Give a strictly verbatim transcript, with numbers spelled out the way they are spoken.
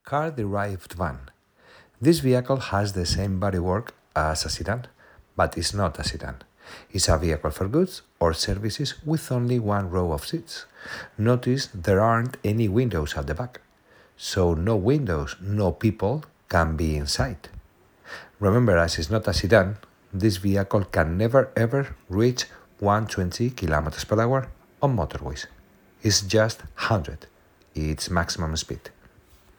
car-derived van. This vehicle has the same bodywork as a sedan, but is not a sedan. It's a vehicle for goods or services with only one row of seats. Notice there aren't any windows at the back, so no windows, no people can be inside. Remember, as it's not a sedan, this vehicle can never ever reach one hundred twenty kilometers per hour on motorways. It's just one hundred, its maximum speed.